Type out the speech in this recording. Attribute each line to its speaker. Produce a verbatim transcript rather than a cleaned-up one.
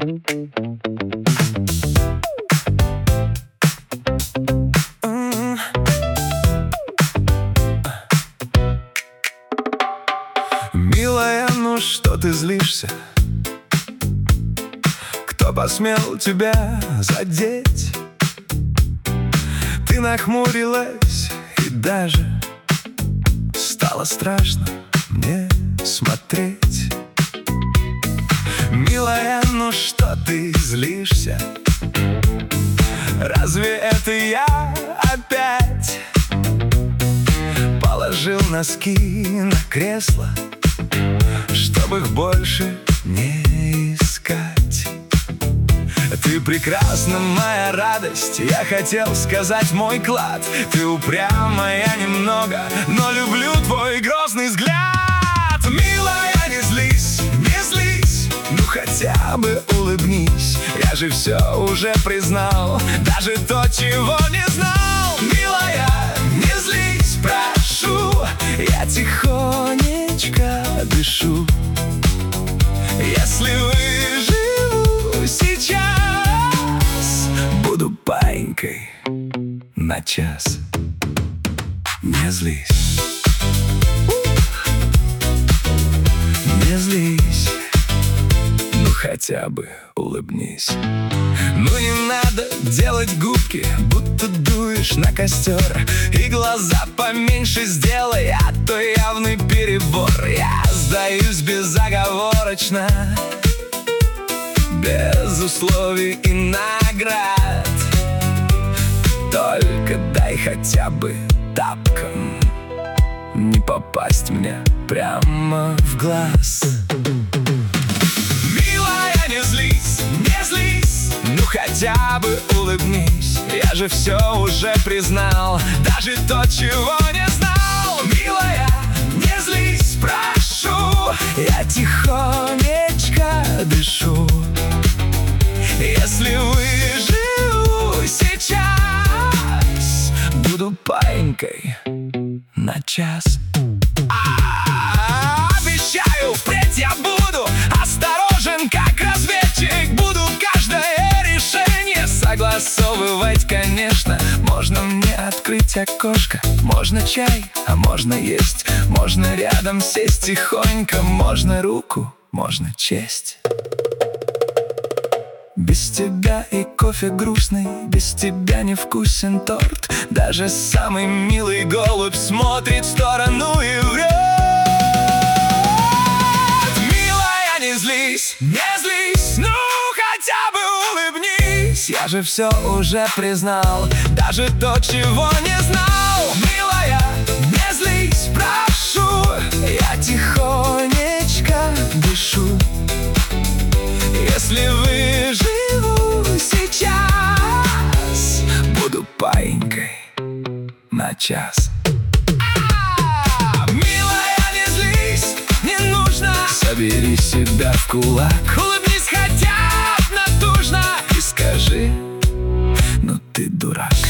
Speaker 1: Милая, ну что ты злишься? Кто посмел тебя задеть? Ты нахмурилась, и даже стало страшно мне смотреть. Милая, ну что ты злишься? Разве это я опять положил носки на кресло, чтобы их больше не искать? Ты прекрасна, моя радость, я хотел сказать мой клад. Ты упрямая немного, но люблю твой грозный взгляд. Милая, не злись, не злись, ну хотя бы улыбнись. Я же все уже признал, даже то, чего не знал. Милая, не злись, прошу, я тихонечко дышу. Если выживу сейчас, буду паинькой на час. Не злись, не злись, ну хотя бы улыбнись. Ну не надо делать губки, будто дуешь на костер, и глаза поменьше сделай, а то явный перебор. Я сдаюсь безоговорочно, без условий и наград. Только дай хотя бы тапком не попасть мне прямо в глаз. Милая, не злись, не злись, ну хотя бы улыбнись. Я же все уже признал, даже то, чего не знал. Милая, не злись, прошу, я тихонечко дышу. Если выживу сейчас, буду паинькой на час. А-а-а, обещаю, впредь я буду осторожен, как разведчик. Буду каждое решение согласовывать, конечно. Можно мне открыть окошко, можно чай, а можно есть. Можно рядом сесть тихонько, можно руку, можно честь. Без тебя и кофе грустный, без тебя не вкусен торт. Даже самый милый голубь смотрит в сторону и врет. Милая, не злись, не злись, ну хотя бы улыбнись. Я же все уже признал, даже то, чего не знал. Милая, не злись, прошу, я тихонечко дышу. Если выживу сейчас, буду паинькой на час. А-а-а! Милая, не злись, не нужно. Собери себя в кулак, улыбнись хотя бы натужно и скажи: ну ты дурак.